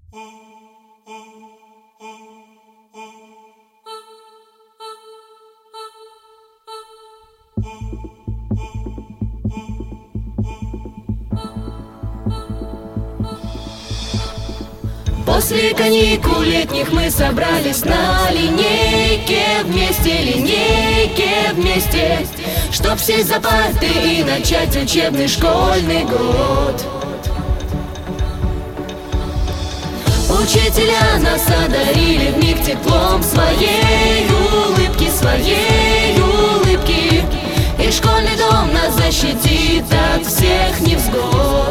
После каникул летних мы собрались на линейке вместе, чтоб сесть за парты и начать учебный школьный год. Учителя нас одарили вмиг теплом своей улыбки, и школьный дом нас защитит от всех невзгод.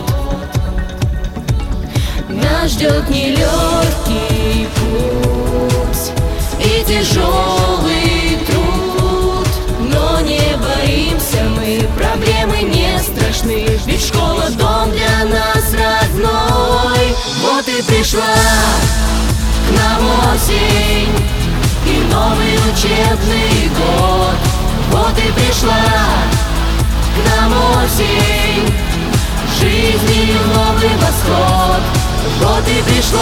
Нас ждет нелегкий путь и тяжелый труд, но не боимся мы, проблемы не страшны, ведь школа — дом для нас родной. Вот и пришла к нам осень и новый учебный год. Вот и пришла к нам осень, жизни новый восход. Вот и пришла,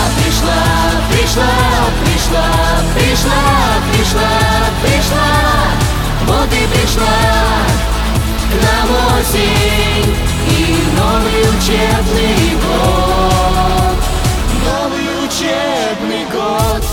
вот и пришла к нам осень и новый учебный год, новый учебный год.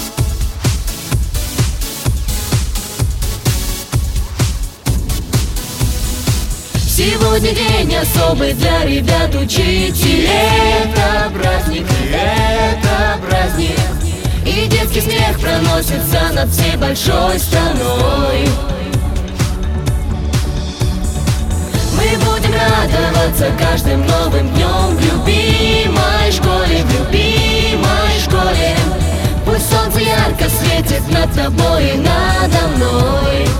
Сегодня день особый для ребят учителей. Это праздник, и детский смех проносится над всей большой страной. Мы будем радоваться каждым новым днем в любимой школе, Пусть солнце ярко светит над тобой и надо мной.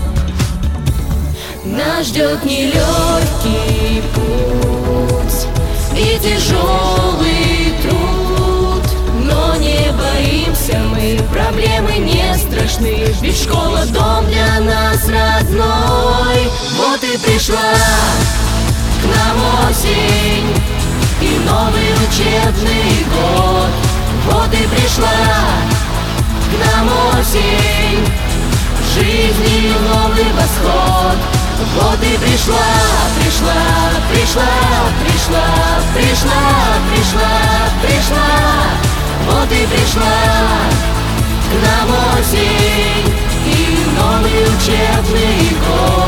Нас ждет нелегкий путь и тяжелый труд, но не боимся мы, проблемы не страшны, ведь школа — дом для нас родной. Вот и пришла к нам осень и новый учебный год. Вот и пришла к нам осень, жизни новый восход. Вот и пришла, вот и пришла к нам осень и новый учебный год.